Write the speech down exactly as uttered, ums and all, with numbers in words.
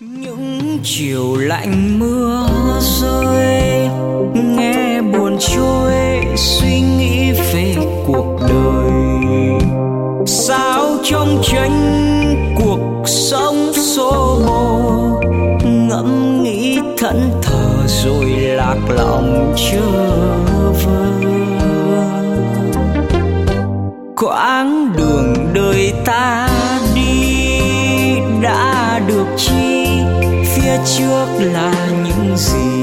Những chiều lạnh mưa rơi, nghe buồn trôi suy nghĩ về cuộc đời. Sao trong tranh cuộc sống xô bồ, ngẫm nghĩ thẫn thờ rồi lạc lòng trở về. Quãng đường đời ta đi đã được chi, phía trước là những gì